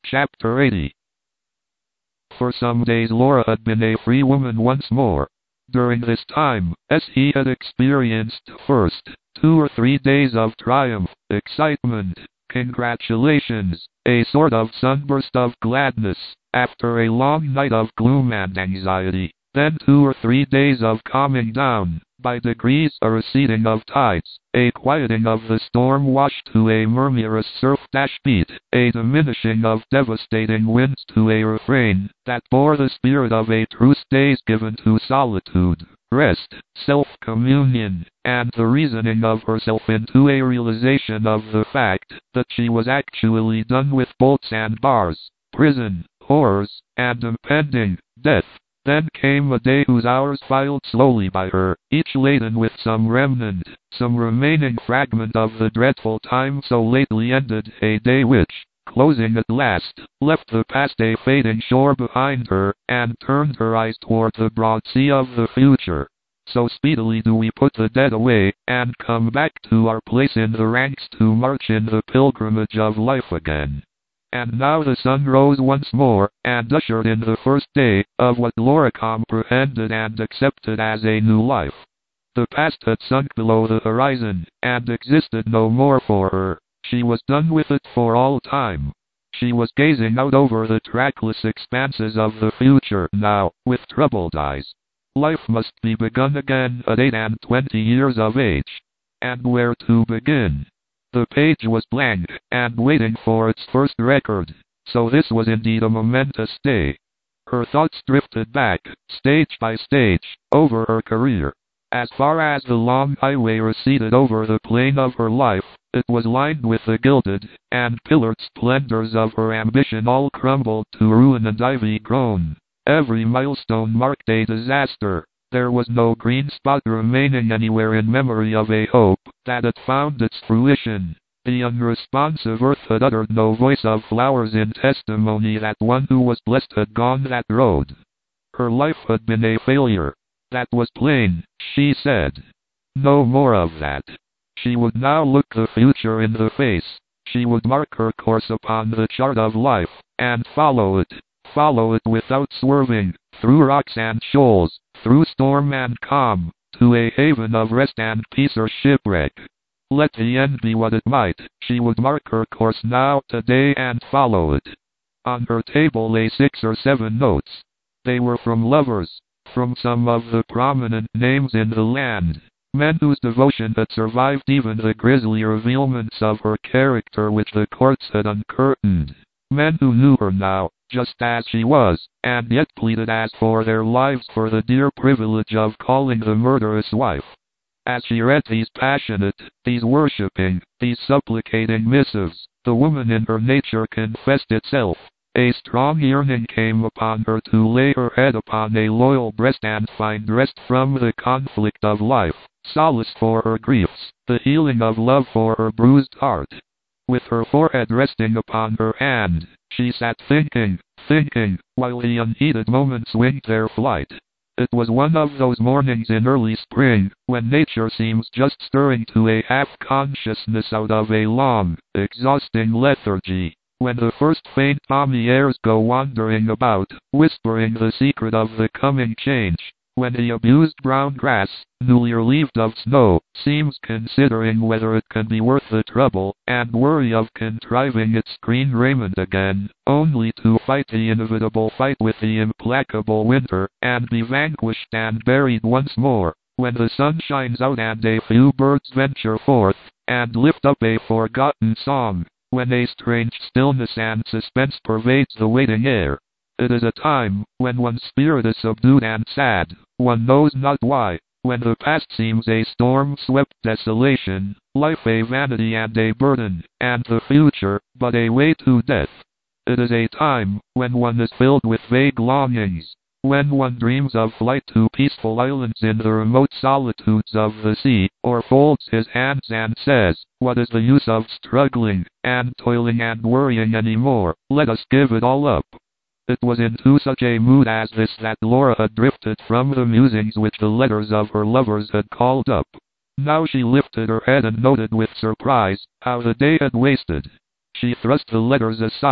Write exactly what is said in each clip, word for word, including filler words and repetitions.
Chapter eighty. For some days Laura had been a free woman once more. During this time, as he had experienced first two or three days of triumph, excitement, congratulations, a sort of sunburst of gladness, after a long night of gloom and anxiety, then two or three days of calming down, by degrees a receding of tides, a quieting of the storm washed to a murmurous surf-dash beat, a diminishing of devastating winds to a refrain that bore the spirit of a truce days given to solitude, rest, self-communion, and the reasoning of herself into a realization of the fact that she was actually done with bolts and bars, prison, horrors, and impending death. Then came a day whose hours filed slowly by her, each laden with some remnant, some remaining fragment of the dreadful time so lately ended, a day which, closing at last, left the past a fading shore behind her, and turned her eyes toward the broad sea of the future. So speedily do we put the dead away, and come back to our place in the ranks to march in the pilgrimage of life again. And now the sun rose once more, and ushered in the first day of what Laura comprehended and accepted as a new life. The past had sunk below the horizon, and existed no more for her. She was done with it for all time. She was gazing out over the trackless expanses of the future now, with troubled eyes. Life must be begun again at eight and twenty years of age. And where to begin? The page was blank, and waiting for its first record, so this was indeed a momentous day. Her thoughts drifted back, stage by stage, over her career. As far as the long highway receded over the plain of her life, it was lined with the gilded and pillared splendors of her ambition, all crumbled to ruin and ivy-grown. Every milestone marked a disaster. There was no green spot remaining anywhere in memory of a hope that had found its fruition. The unresponsive earth had uttered no voice of flowers in testimony that one who was blessed had gone that road. Her life had been a failure. That was plain, she said. No more of that. She would now look the future in the face. She would mark her course upon the chart of life, and follow it. Follow it without swerving, through rocks and shoals, through storm and calm, to a haven of rest and peace or shipwreck. Let the end be what it might, she would mark her course now, today, and follow it. On her table lay six or seven notes. They were from lovers, from some of the prominent names in the land, men whose devotion had survived even the grisly revealments of her character which the courts had uncurtained. Men who knew her now, just as she was, and yet pleaded as for their lives for the dear privilege of calling the murderous wife. As she read these passionate, these worshipping, these supplicating missives, the woman in her nature confessed itself. A strong yearning came upon her to lay her head upon a loyal breast and find rest from the conflict of life, solace for her griefs, the healing of love for her bruised heart. With her forehead resting upon her hand, she sat thinking, thinking, while the unheeded moments winged their flight. It was one of those mornings in early spring, when nature seems just stirring to a half-consciousness out of a long, exhausting lethargy, when the first faint balmy airs go wandering about, whispering the secret of the coming change. When the abused brown grass, newly relieved of snow, seems considering whether it can be worth the trouble and worry of contriving its green raiment again, only to fight the inevitable fight with the implacable winter, and be vanquished and buried once more. When the sun shines out and a few birds venture forth, and lift up a forgotten song. When a strange stillness and suspense pervades the waiting air. It is a time when one's spirit is subdued and sad, one knows not why, when the past seems a storm-swept desolation, life a vanity and a burden, and the future but a way to death. It is a time when one is filled with vague longings, when one dreams of flight to peaceful islands in the remote solitudes of the sea, or folds his hands and says, what is the use of struggling, and toiling and worrying any more, let us give it all up. It was into such a mood as this that Laura had drifted from the musings which the letters of her lovers had called up. Now she lifted her head and noted with surprise how the day had wasted. She thrust the letters aside,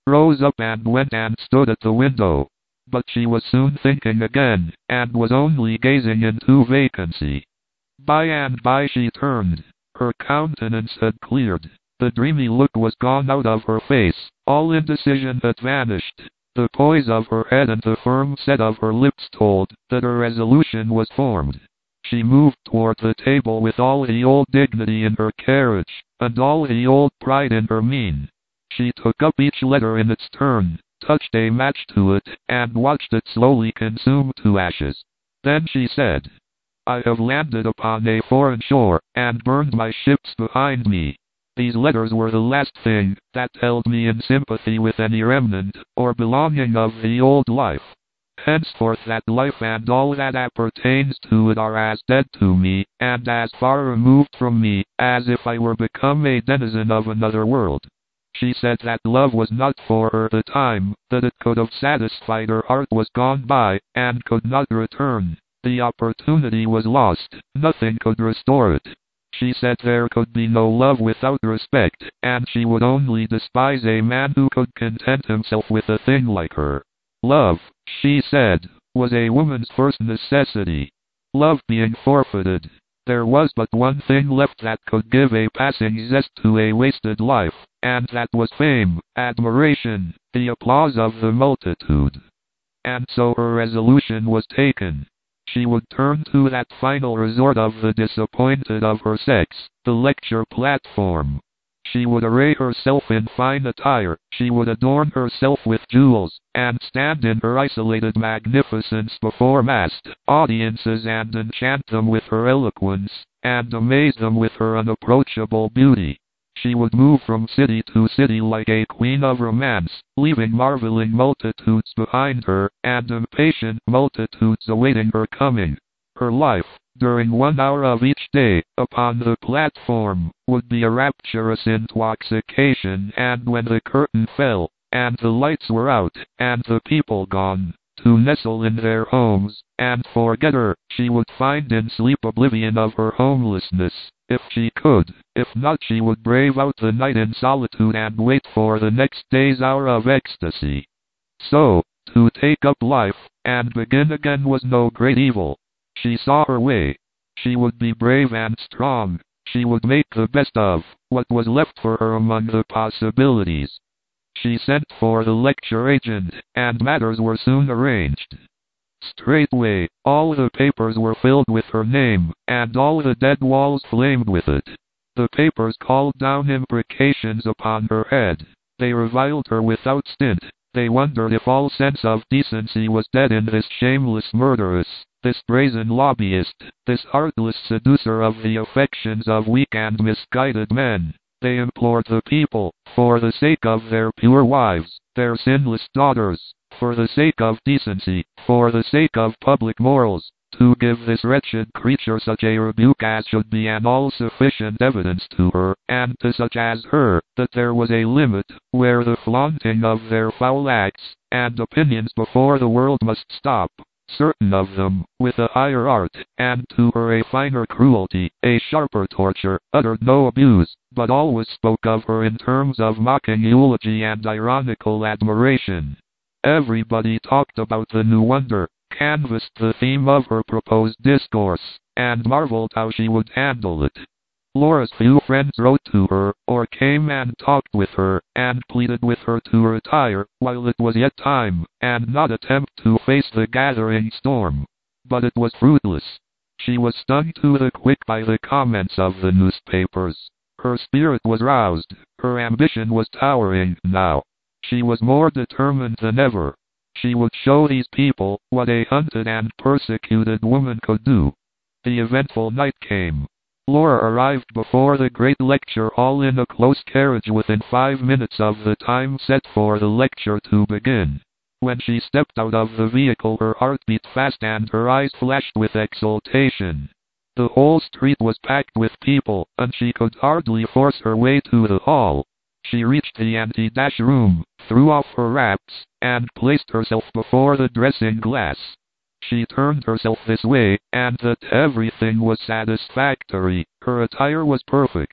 rose up and went and stood at the window. But she was soon thinking again, and was only gazing into vacancy. By and by she turned. Her countenance had cleared. The dreamy look was gone out of her face. All indecision had vanished. The poise of her head and the firm set of her lips told that her resolution was formed. She moved toward the table with all the old dignity in her carriage, and all the old pride in her mien. She took up each letter in its turn, touched a match to it, and watched it slowly consume to ashes. Then she said, "I have landed upon a foreign shore, and burned my ships behind me." These letters were the last thing that held me in sympathy with any remnant or belonging of the old life. Henceforth that life and all that appertains to it are as dead to me, and as far removed from me, as if I were become a denizen of another world. She said that love was not for her the time that it could have satisfied her heart was gone by, and could not return. The opportunity was lost, nothing could restore it. She said there could be no love without respect, and she would only despise a man who could content himself with a thing like her. Love, she said, was a woman's first necessity. Love being forfeited, there was but one thing left that could give a passing zest to a wasted life, and that was fame, admiration, the applause of the multitude. And so her resolution was taken. She would turn to that final resort of the disappointed of her sex, the lecture platform. She would array herself in fine attire, she would adorn herself with jewels, and stand in her isolated magnificence before massed audiences and enchant them with her eloquence, and amaze them with her unapproachable beauty. She would move from city to city like a queen of romance, leaving marveling multitudes behind her, and impatient multitudes awaiting her coming. Her life, during one hour of each day, upon the platform, would be a rapturous intoxication, and when the curtain fell, and the lights were out, and the people gone, to nestle in their homes, and forget her, she would find in sleep oblivion of her homelessness, if she could. If not, she would brave out the night in solitude and wait for the next day's hour of ecstasy. So, to take up life, and begin again was no great evil. She saw her way. She would be brave and strong. She would make the best of what was left for her among the possibilities. She sent for the lecture agent, and matters were soon arranged. Straightway, all the papers were filled with her name, and all the dead walls flamed with it. The papers called down imprecations upon her head. They reviled her without stint. They wondered if all sense of decency was dead in this shameless murderess, this brazen lobbyist, this heartless seducer of the affections of weak and misguided men. They implored the people, for the sake of their pure wives, their sinless daughters, for the sake of decency, for the sake of public morals, to give this wretched creature such a rebuke as should be an all-sufficient evidence to her, and to such as her, that there was a limit, where the flaunting of their foul acts and opinions before the world must stop. Certain of them, with a higher art, and to her a finer cruelty, a sharper torture, uttered no abuse, but always spoke of her in terms of mocking eulogy and ironical admiration. Everybody talked about the new wonder, canvassed the theme of her proposed discourse, and marveled how she would handle it. Laura's few friends wrote to her, or came and talked with her, and pleaded with her to retire, while it was yet time, and not attempt to face the gathering storm. But it was fruitless. She was stung to the quick by the comments of the newspapers. Her spirit was roused. Her ambition was towering now. She was more determined than ever. She would show these people what a hunted and persecuted woman could do. The eventful night came. Laura arrived before the great lecture hall in a close carriage within five minutes of the time set for the lecture to begin. When she stepped out of the vehicle, her heart beat fast and her eyes flashed with exultation. The whole street was packed with people, and she could hardly force her way to the hall. She reached the anti-dash room, threw off her wraps, and placed herself before the dressing glass. She turned herself this way, and that everything was satisfactory. Her attire was perfect.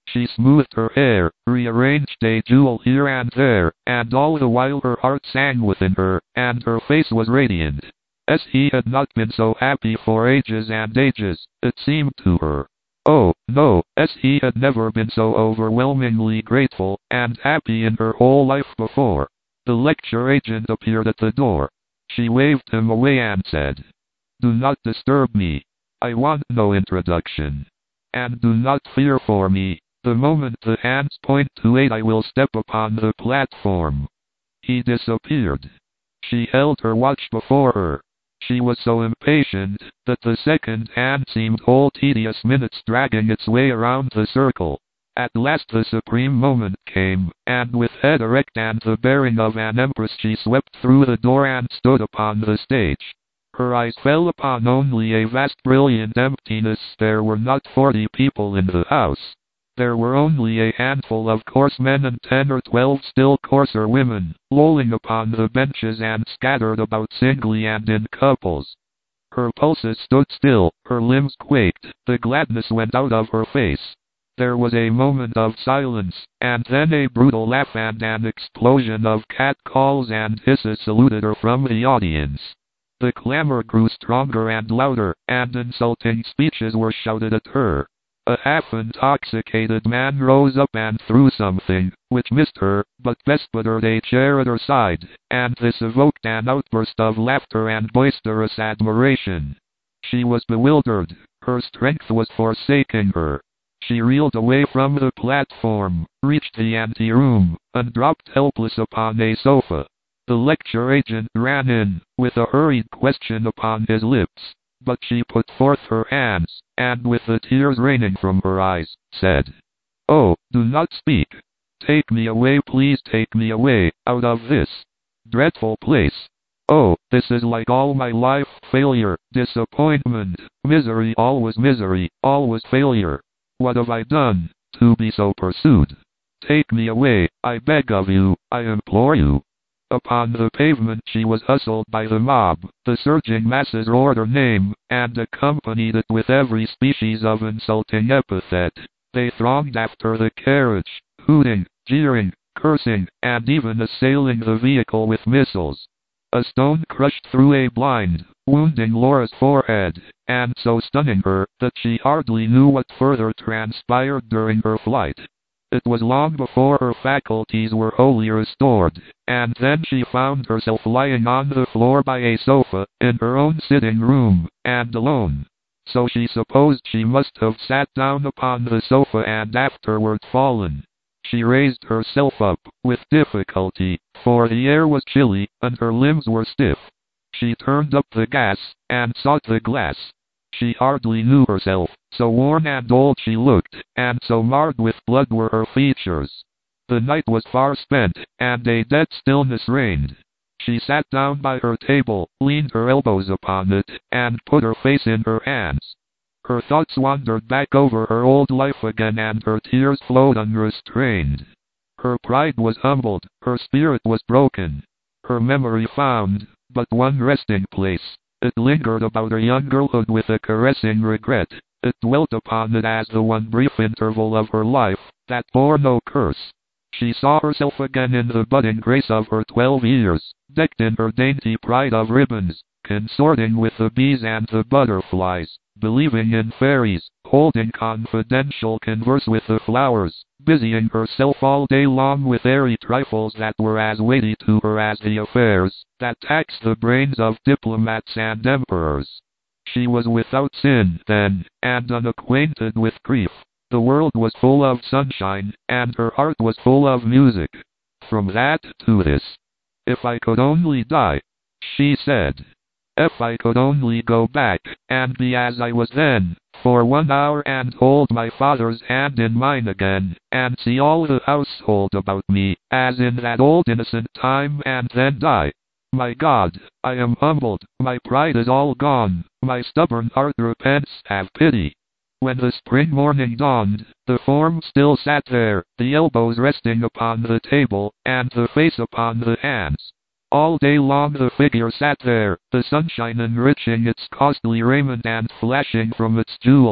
She smoothed her hair, rearranged a jewel here and there, and all the while her heart sang within her, and her face was radiant. As he had not been so happy for ages and ages, it seemed to her. Oh, no, as he had never been so overwhelmingly grateful and happy in her whole life before. The lecture agent appeared at the door. She waved him away and said, "Do not disturb me. I want no introduction. And do not fear for me. The moment the hands point to eight I will step upon the platform." He disappeared. She held her watch before her. She was so impatient that the second hand seemed whole tedious minutes dragging its way around the circle. At last the supreme moment came, and with head erect and the bearing of an empress she swept through the door and stood upon the stage. Her eyes fell upon only a vast brilliant emptiness. There were not forty people in the house. There were only a handful of coarse men and ten or twelve still coarser women, lolling upon the benches and scattered about singly and in couples. Her pulses stood still, her limbs quaked, the gladness went out of her face. There was a moment of silence, and then a brutal laugh and an explosion of catcalls and hisses saluted her from the audience. The clamor grew stronger and louder, and insulting speeches were shouted at her. A half-intoxicated man rose up and threw something, which missed her, but bestowed a chair at her side, and this evoked an outburst of laughter and boisterous admiration. She was bewildered. Her strength was forsaking her. She reeled away from the platform, reached the anteroom, and dropped helpless upon a sofa. The lecture agent ran in, with a hurried question upon his lips, but she put forth her hands, and with the tears raining from her eyes, said, "Oh, do not speak. Take me away, please take me away, out of this dreadful place. Oh, this is like all my life, failure, disappointment, misery, always misery, always failure. What have I done to be so pursued? Take me away, I beg of you, I implore you." Upon the pavement she was hustled by the mob. The surging masses roared her name, and accompanied it with every species of insulting epithet. They thronged after the carriage, hooting, jeering, cursing, and even assailing the vehicle with missiles. A stone crushed through a blind, wounding Laura's forehead, and so stunning her that she hardly knew what further transpired during her flight. It was long before her faculties were wholly restored, and then she found herself lying on the floor by a sofa, in her own sitting room, and alone. So she supposed she must have sat down upon the sofa and afterward fallen. She raised herself up, with difficulty, for the air was chilly, and her limbs were stiff. She turned up the gas, and sought the glass. She hardly knew herself, so worn and old she looked, and so marred with blood were her features. The night was far spent, and a dead stillness reigned. She sat down by her table, leaned her elbows upon it, and put her face in her hands. Her thoughts wandered back over her old life again, and her tears flowed unrestrained. Her pride was humbled, her spirit was broken. Her memory found but one resting place. It lingered about her young girlhood with a caressing regret. It dwelt upon it as the one brief interval of her life that bore no curse. She saw herself again in the budding grace of her twelve years, decked in her dainty pride of ribbons, consorting with the bees and the butterflies, believing in fairies, holding confidential converse with the flowers, busying herself all day long with airy trifles that were as weighty to her as the affairs that tax the brains of diplomats and emperors. She was without sin then, and unacquainted with grief. The world was full of sunshine, and her heart was full of music. From that to this. "If I could only die," she said. "If I could only go back, and be as I was then, for one hour, and hold my father's hand in mine again, and see all the household about me, as in that old innocent time, and then die. My God, I am humbled, my pride is all gone, my stubborn heart repents, have pity." When the spring morning dawned, the form still sat there, the elbows resting upon the table, and the face upon the hands. All day long the figure sat there, the sunshine enriching its costly raiment and flashing from its jewels.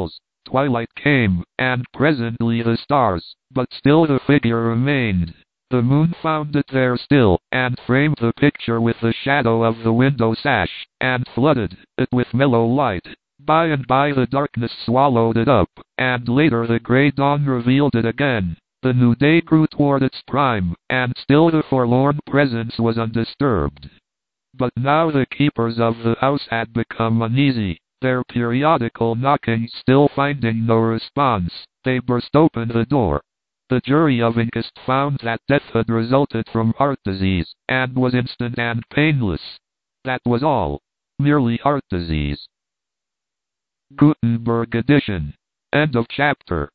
Twilight came, and presently the stars, but still the figure remained. The moon found it there still, and framed the picture with the shadow of the window sash, and flooded it with mellow light. By and by the darkness swallowed it up, and later the grey dawn revealed it again. The new day grew toward its prime, and still the forlorn presence was undisturbed. But now the keepers of the house had become uneasy. Their periodical knocking still finding no response, they burst open the door. The jury of inquest found that death had resulted from heart disease, and was instant and painless. That was all. Merely heart disease. Gutenberg edition. End of chapter.